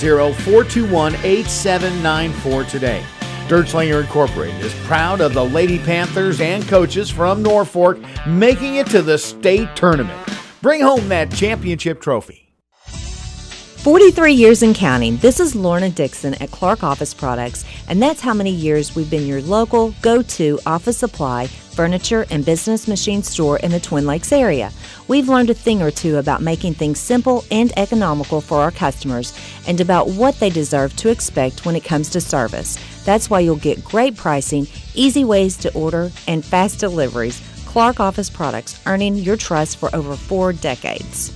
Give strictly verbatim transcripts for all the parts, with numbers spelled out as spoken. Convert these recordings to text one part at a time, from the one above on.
zero, four two one, eight seven nine four today. Dirtslinger Incorporated is proud of the Lady Panthers and coaches from Norfolk making it to the state tournament. Bring home that championship trophy. forty-three years and counting. This is Lorna Dixon at Clark Office Products, and that's how many years we've been your local go-to office supply, furniture, and business machine store in the Twin Lakes area. We've learned a thing or two about making things simple and economical for our customers and about what they deserve to expect when it comes to service. That's why you'll get great pricing, easy ways to order, and fast deliveries. Clark Office Products, earning your trust for over four decades.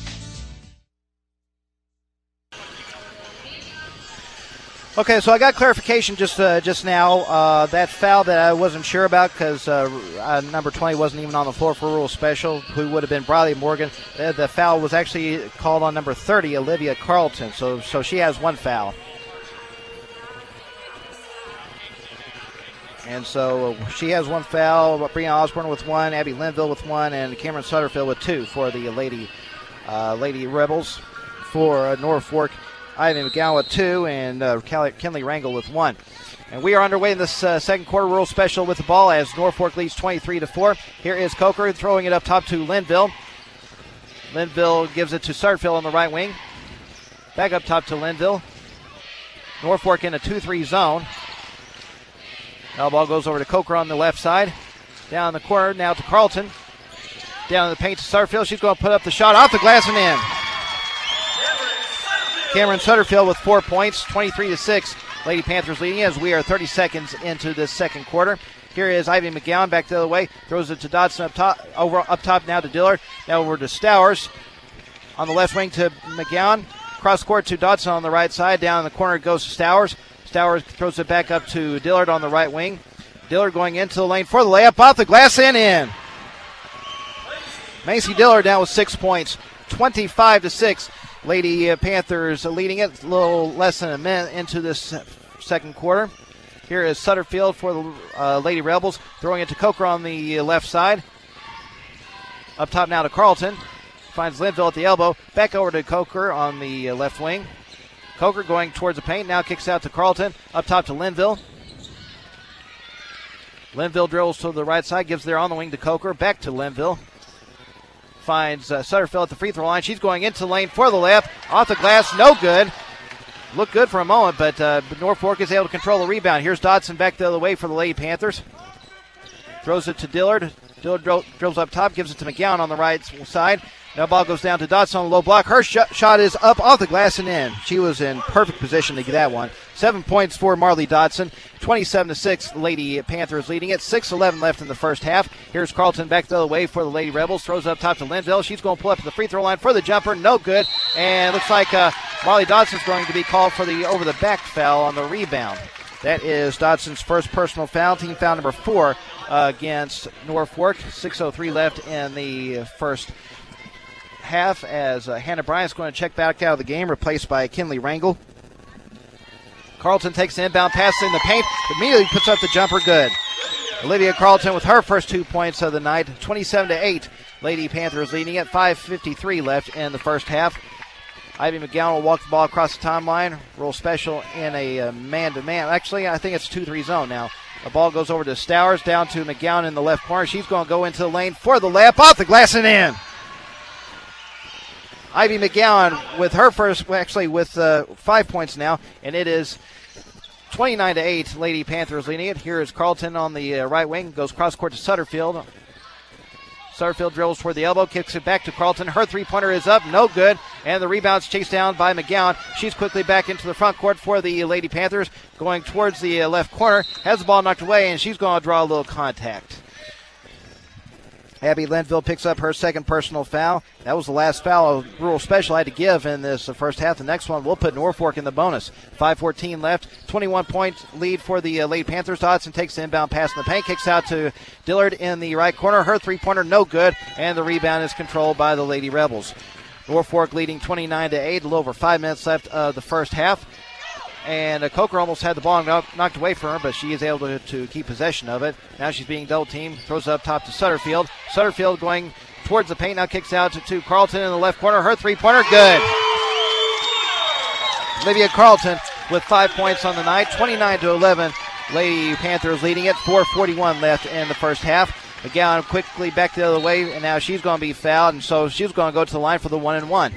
Okay, so I got clarification just uh, just now. Uh, that foul that I wasn't sure about because uh, uh, number twenty wasn't even on the floor for rule special, who would have been Briley Morgan. Uh, the foul was actually called on number thirty, Olivia Carlton, so so she has one foul. And so she has one foul, Brianna Osborne with one, Abby Linville with one, and Cameron Sutterfield with two for the Lady uh, Lady Rebels. For uh, Norfolk, Ivy McGowan with two, and uh, Kinley Rangel with one. And we are underway in this uh, second quarter rule special with the ball as Norfolk leads twenty-three to four. Here is Coker throwing it up top to Linville. Linville gives it to Sutterfield on the right wing. Back up top to Linville. Norfolk in a two three zone. Now the ball goes over to Coker on the left side. Down the corner now to Carlton. Down in the paint to Sutterfield. She's going to put up the shot off the glass and in. Cameron Sutterfield with four points, twenty-three to six. Lady Panthers leading as we are thirty seconds into this second quarter. Here is Ivy McGowan back the other way. Throws it to Dodson up top, over up top now to Dillard. Now over to Stowers. On the left wing to McGowan. Cross court to Dodson on the right side. Down in the corner goes to Stowers. Stowers throws it back up to Dillard on the right wing. Dillard going into the lane for the layup. Off the glass and in. Macy Dillard now with six points, twenty-five to six. Lady Panthers leading it a little less than a minute into this second quarter. Here is Sutterfield for the uh, Lady Rebels, throwing it to Coker on the left side. Up top now to Carlton. Finds Linville at the elbow. Back over to Coker on the left wing. Coker going towards the paint. Now kicks out to Carlton. Up top to Linville. Linville drills to the right side. Gives there on the wing to Coker. Back to Linville. Finds uh, Sutterfield at the free throw line. She's going into the lane for the layup. Off the glass, no good. Looked good for a moment, but uh, Norfolk is able to control the rebound. Here's Dodson back the other way for the Lady Panthers. Throws it to Dillard. Dillard drill, drills up top, gives it to McGowan on the right side. Now ball goes down to Dodson on the low block. Her sh- shot is up off the glass and in. She was in perfect position to get that one. Seven points for Marley Dodson. twenty-seven to six, Lady Panthers leading it. six eleven left in the first half. Here's Carlton back the other way for the Lady Rebels. Throws up top to Linville. She's going to pull up to the free throw line for the jumper. No good. And looks like uh, Marley Dodson's going to be called for the over-the-back foul on the rebound. That is Dodson's first personal foul. Team foul number four uh, against Norfolk. six oh three left in the first half as uh, Hannah Bryant's going to check back out of the game, replaced by Kinley Rangel. Carlton takes the inbound pass in the paint, immediately puts up the jumper, good. Olivia Carlton with her first two points of the night, twenty-seven to eight. Lady Panthers leading it, five fifty-three left in the first half. Ivy McGowan will walk the ball across the timeline, roll special in a uh, man-to-man. Actually, I think it's two three zone now. The ball goes over to Stowers, down to McGowan in the left corner. She's going to go into the lane for the layup, off the glass and in. Ivy McGowan with her first, actually with uh, five points now, and it is twenty-nine to eight. Lady Panthers leading it. Here is Carlton on the uh, right wing, goes cross court to Sutterfield. Sutterfield drills toward the elbow, kicks it back to Carlton. Her three-pointer is up, no good, and the rebound's chased down by McGowan. She's quickly back into the front court for the Lady Panthers, going towards the uh, left corner, has the ball knocked away, and she's going to draw a little contact. Abby Linville picks up her second personal foul. That was the last foul of Rural Special I had to give in this first half. The next one will put Norfolk in the bonus. five fourteen left. twenty-one point lead for the uh, Lady Panthers. Dodson takes the inbound pass in the paint. Kicks out to Dillard in the right corner. Her three-pointer no good. And the rebound is controlled by the Lady Rebels. Norfolk leading twenty-nine to eight. A little over five minutes left of the first half. And uh, Coker almost had the ball knocked, knocked away from her, but she is able to, to keep possession of it. Now she's being double-teamed. Throws it up top to Sutterfield. Sutterfield going towards the paint. Now kicks out to, to Carlton in the left corner. Her three-pointer, good. Olivia Carlton with five points on the night, twenty-nine to eleven. Lady Panthers leading it, four forty-one left in the first half. McGowan quickly back the other way, and now she's going to be fouled, and so she's going to go to the line for the one and one.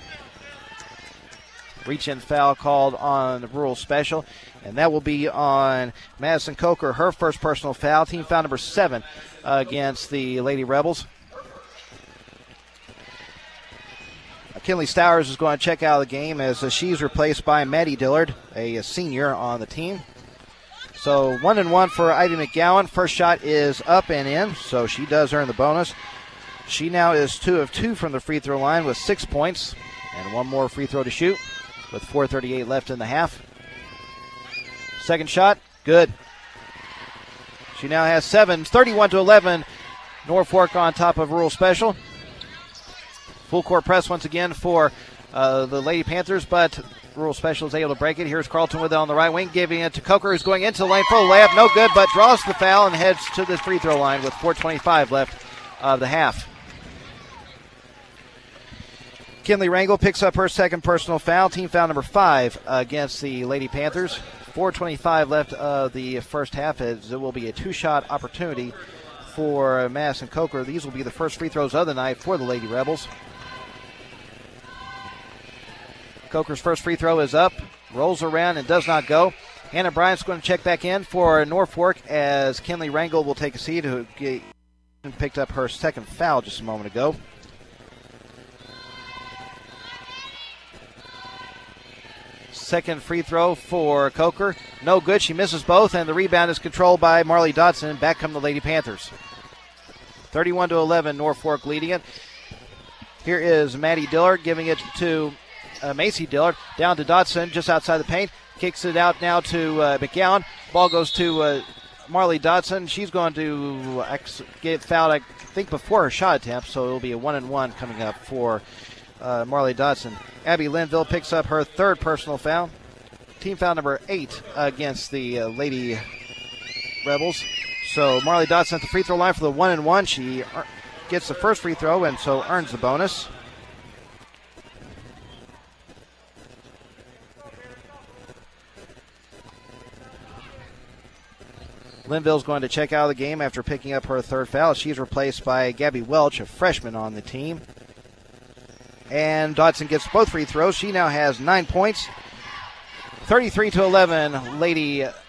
Reach-in foul called on the Rural Special, and that will be on Madison Coker, her first personal foul, team foul number seven uh, against the Lady Rebels. Kinley Stowers is going to check out of the game as uh, she's replaced by Maddie Dillard, a, a senior on the team. So one and one for Ivy McGowan. First shot is up and in, so she does earn the bonus. She now is two of two from the free throw line with six points and one more free throw to shoot with four thirty-eight left in the half. Second shot, good. She now has seven, thirty-one to eleven. Norfolk on top of Rural Special. Full court press once again for uh, the Lady Panthers, but Rural Special is able to break it. Here's Carlton with it on the right wing, giving it to Coker, who's going into the lane for a layup. No good, but draws the foul and heads to the free throw line with four twenty-five left of the half. Kinley Rangel picks up her second personal foul, team foul number five against the Lady Panthers. four twenty-five left of the first half, as it will be a two-shot opportunity for Madison Coker. These will be the first free throws of the night for the Lady Rebels. Coker's first free throw is up, rolls around and does not go. Hannah Bryant's going to check back in for Norfolk as Kinley Rangel will take a seat, who picked up her second foul just a moment ago. Second free throw for Coker. No good. She misses both, and the rebound is controlled by Marley Dodson. Back come the Lady Panthers. thirty-one to eleven, Norfolk leading it. Here is Maddie Dillard giving it to uh, Macy Dillard. Down to Dodson just outside the paint. Kicks it out now to uh, McGowan. Ball goes to uh, Marley Dodson. She's going to ex- get fouled, I think, before her shot attempt, so it'll be a one and one coming up for Uh, Marley Dodson. Abby Linville picks up her third personal foul. Team foul number eight against the uh, Lady Rebels. So Marley Dodson at the free throw line for the one and one. She er- gets the first free throw and so earns the bonus. Linville's going to check out of the game after picking up her third foul. She's replaced by Gabby Welch, a freshman on the team. And Dodson gets both free throws. She now has nine points. thirty-three to eleven, Lady uh,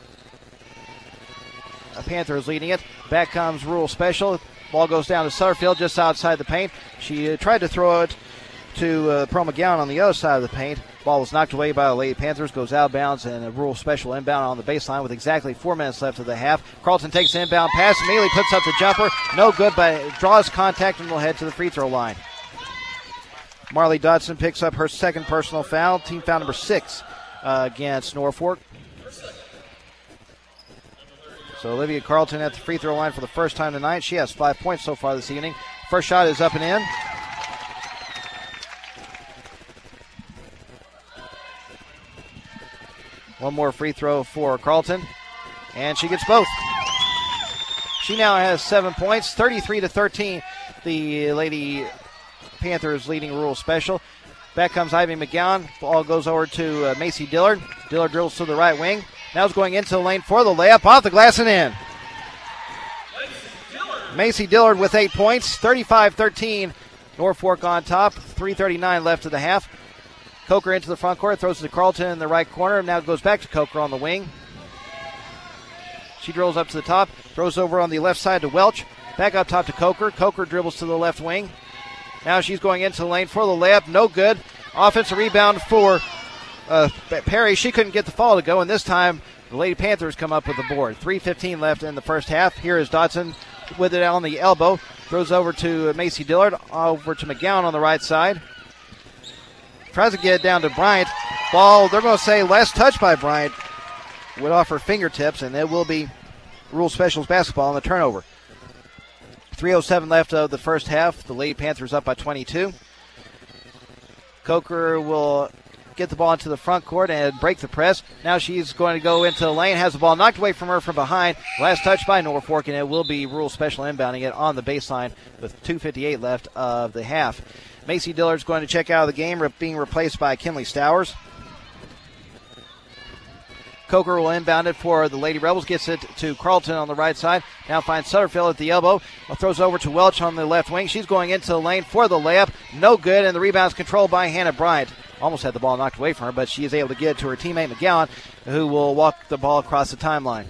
Panthers leading it. Back comes Rural Special. Ball goes down to Sutterfield just outside the paint. She uh, tried to throw it to uh, Pearl McGowan on the other side of the paint. Ball was knocked away by the Lady Panthers, goes out of bounds, and a Rural Special inbound on the baseline with exactly four minutes left of the half. Carlton takes the inbound pass, immediately puts up the jumper. No good, but it draws contact and will head to the free throw line. Marley Dodson picks up her second personal foul, team foul number six uh, against Norfolk. So Olivia Carlton at the free throw line for the first time tonight. She has five points so far this evening. First shot is up and in. One more free throw for Carlton, and she gets both. She now has seven points, thirty-three to thirteen. The Lady Panthers leading Rural Special. Back comes Ivy McGowan. Ball goes over to uh, Macy Dillard. Dillard drills to the right wing. Now is going into the lane for the layup. Off the glass and in. Macy Dillard with eight points. thirty-five thirteen. Norfolk on top. three thirty-nine left of the half. Coker into the front court. Throws it to Carlton in the right corner. Now goes back to Coker on the wing. She drills up to the top. Throws over on the left side to Welch. Back up top to Coker. Coker dribbles to the left wing. Now she's going into the lane for the layup. No good. Offensive rebound for uh, Perry. She couldn't get the fall to go, and this time the Lady Panthers come up with the board. three fifteen left in the first half. Here is Dodson with it on the elbow. Throws over to Macy Dillard. Over to McGowan on the right side. Tries to get it down to Bryant. Ball, they're going to say last touch by Bryant. Went off her fingertips, and it will be Rural Specials basketball on the turnover. three oh seven left of the first half. The Lady Panthers up by twenty-two. Coker will get the ball into the front court and break the press. Now she's going to go into the lane. Has the ball knocked away from her from behind. Last touch by Norfolk, and it will be Rural Special inbounding it on the baseline with two fifty-eight left of the half. Macy Dillard's going to check out of the game, being replaced by Kinley Stowers. Coker will inbound it for the Lady Rebels. Gets it to Carlton on the right side. Now finds Sutterfield at the elbow. Throws over to Welch on the left wing. She's going into the lane for the layup. No good, and the rebound's controlled by Hannah Bryant. Almost had the ball knocked away from her, but she is able to get it to her teammate McGowan, who will walk the ball across the timeline.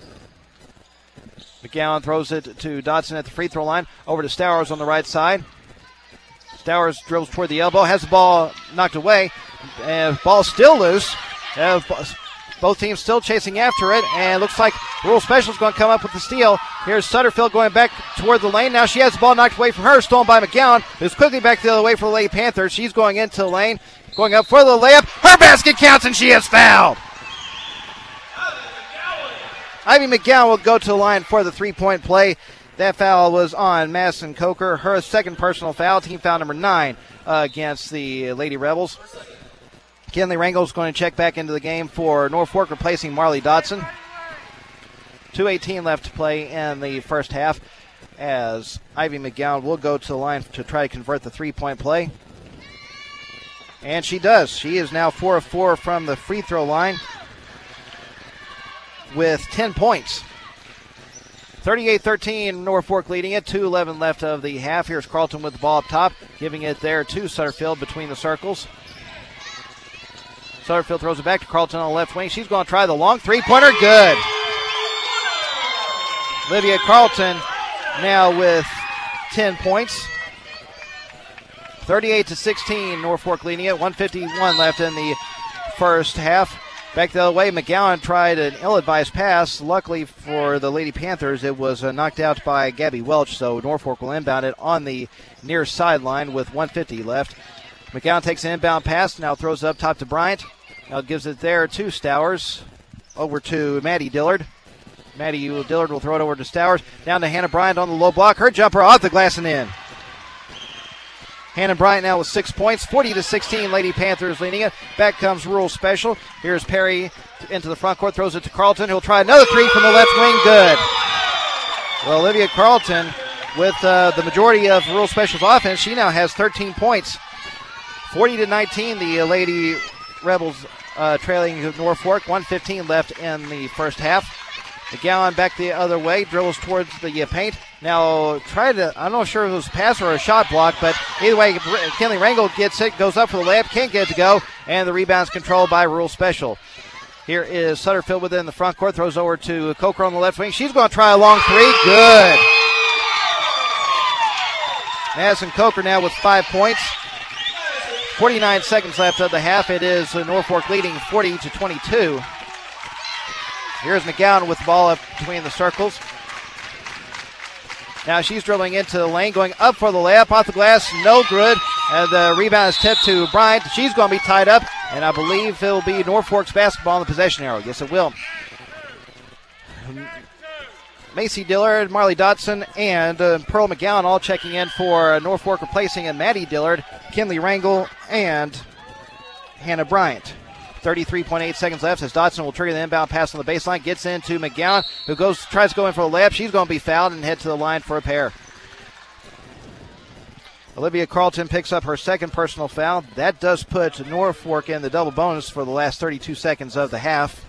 McGowan throws it to Dodson at the free throw line. Over to Stowers on the right side. Stowers dribbles toward the elbow. Has the ball knocked away. And ball still loose. Uh, both teams still chasing after it. And looks like Rural Special is going to come up with the steal. Here's Sutterfield going back toward the lane. Now she has the ball knocked away from her. Stolen by McGowan, who's quickly back the other way for the Lady Panthers. She's going into the lane. Going up for the layup. Her basket counts, and she is fouled. Ivy McGowan will go to the line for the three-point play. That foul was on Madison Coker. Her second personal foul, team foul number nine uh, against the Lady Rebels. Kinley Rangel is going to check back into the game for Norfolk, replacing Marley Dodson. two eighteen left to play in the first half, as Ivy McGowan will go to the line to try to convert the three-point play. And she does. She is now four of four from the free throw line with ten points. thirty-eight thirteen, Norfolk leading it. two eleven left of the half. Here's Carlton with the ball up top, giving it there to Sutterfield between the circles. Sutterfield throws it back to Carlton on the left wing. She's going to try the long three-pointer. Good. Olivia Carlton now with ten points. thirty-eight to sixteen, Norfolk leading it. one fifty-one left in the first half. Back the other way, McGowan tried an ill-advised pass. Luckily for the Lady Panthers, it was uh, knocked out by Gabby Welch, so Norfolk will inbound it on the near sideline with one fifty left. McGowan takes an inbound pass, now throws it up top to Bryant. Now gives it there to Stowers. Over to Maddie Dillard. Maddie Dillard will throw it over to Stowers. Down to Hannah Bryant on the low block. Her jumper off the glass and in. Hannah Bryant now with six points, forty to sixteen, Lady Panthers leading it. Back comes Rural Special. Here's Perry into the front court, throws it to Carlton. He'll try another three from the left wing, good. Well, Olivia Carlton with uh, the majority of Rural Special's offense, she now has thirteen points. forty to nineteen, the Lady Rebels uh, trailing Norfolk. one fifteen left in the first half. McGowan back the other way, dribbles towards the uh, paint. Now, try to, I'm not sure if it was a pass or a shot block, but either way, Kinley Rangel gets it, goes up for the layup, can't get it to go, and the rebound's controlled by Rural Special. Here is Sutterfield within the front court, throws over to Coker on the left wing. She's going to try a long three, good. Madison Coker now with five points. forty-nine seconds left of the half. It is Norfolk leading forty to twenty-two. Here's McGowan with the ball up between the circles. Now she's dribbling into the lane, going up for the layup, off the glass, no good. And the rebound is tipped to Bryant. She's going to be tied up, and I believe it'll be Norfolk's basketball in the possession arrow. Yes, it will. Macy Dillard, Marley Dodson, and uh, Pearl McGowan all checking in for Norfolk, replacing in Maddie Dillard, Kinley Rangel, and Hannah Bryant. thirty-three point eight seconds left as Dodson will trigger the inbound pass on the baseline. Gets into McGowan, who goes tries to go in for a layup. She's going to be fouled and head to the line for a pair. Olivia Carlton picks up her second personal foul. That does put Norfolk in the double bonus for the last thirty-two seconds of the half.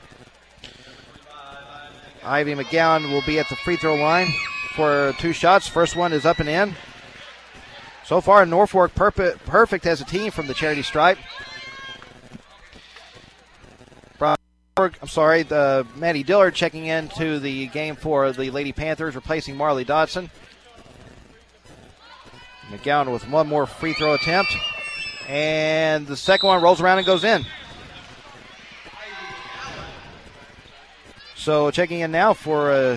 Ivy McGowan will be at the free throw line for two shots. First one is up and in. So far, Norfolk perp- perfect as a team from the charity stripe. I'm sorry, the Maddie Dillard checking into the game for the Lady Panthers, replacing Marley Dodson. McGowan with one more free throw attempt. And the second one rolls around and goes in. So checking in now for uh,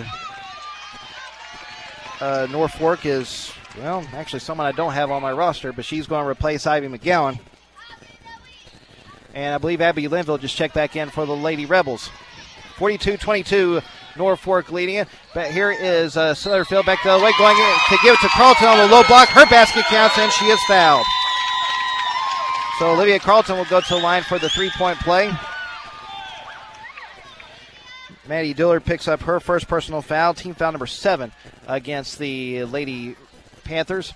uh, Norfolk is, well, actually someone I don't have on my roster, but she's going to replace Ivy McGowan. And I believe Abby Linville just checked back in for the Lady Rebels. forty-two twenty-two, Norfolk leading it. But here is uh, Sutherfield back the other way, going in to give it to Carlton on the low block. Her basket counts, and she is fouled. So Olivia Carlton will go to the line for the three-point play. Maddie Dillard picks up her first personal foul, team foul number seven against the Lady Panthers.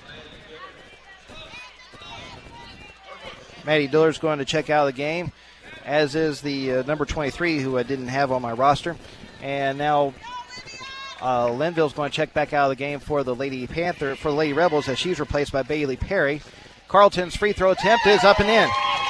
Maddie Dillard's going to check out of the game. as is the uh, number twenty-three, who I didn't have on my roster. And now uh, Linville's going to check back out of the game for the Lady Panther, for the Lady Rebels, as she's replaced by Bailey Perry. Carleton's free throw attempt is up and in.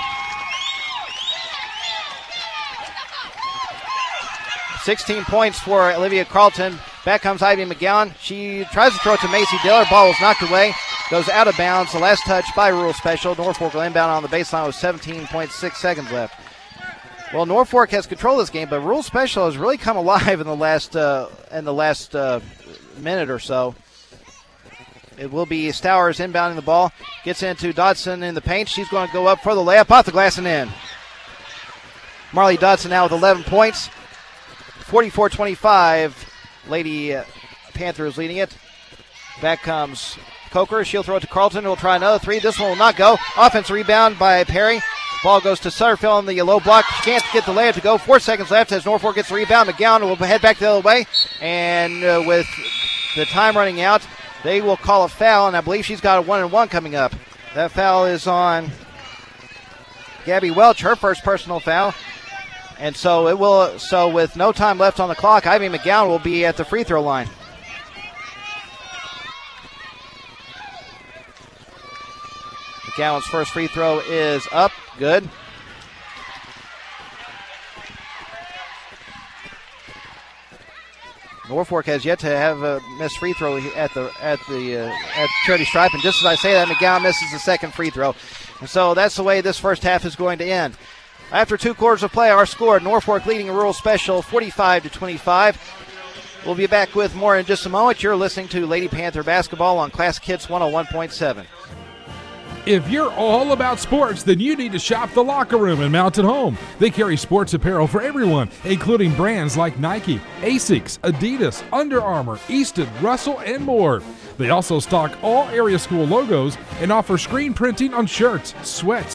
sixteen points for Olivia Carleton. Back comes Ivy McGowan. She tries to throw it to Macy Diller. Ball was knocked away. Goes out of bounds. The last touch by Rural Special. Norfolk will inbound on the baseline with seventeen point six seconds left. Well, Norfolk has control of this game, but Rural Special has really come alive in the last uh, in the last uh, minute or so. It will be Stowers inbounding the ball. Gets into Dodson in the paint. She's going to go up for the layup. Off the glass and in. Marley Dodson now with eleven points. forty-four twenty-five. Lady uh, Panthers leading it. Back comes Coker. She'll throw it to Carleton. We'll try another three. This one will not go. Offense rebound by Perry. Ball goes to Sutterfield in the low block. She can't get the layup to go. Four seconds left as Norfolk gets the rebound. McGowan will head back the other way. And uh, with the time running out, they will call a foul, and I believe she's got a one and one coming up. That foul is on Gabby Welch, her first personal foul. And so it will. So with no time left on the clock, Ivy McGowan will be at the free throw line. McGowan's first free throw is up. Good. Norfolk has yet to have a missed free throw at the at the uh, at charity stripe, and just as I say that, McGowan misses the second free throw. And so that's the way this first half is going to end. After two quarters of play, our score: Norfolk leading Rural Special forty-five to twenty-five. We'll be back with more in just a moment. You're listening to Lady Panther basketball on Classic Hits one oh one point seven. If you're all about sports, then you need to shop The Locker Room in Mountain Home. They carry sports apparel for everyone, including brands like Nike, Asics, Adidas, Under Armour, Easton, Russell, and more. They also stock all area school logos and offer screen printing on shirts, sweats,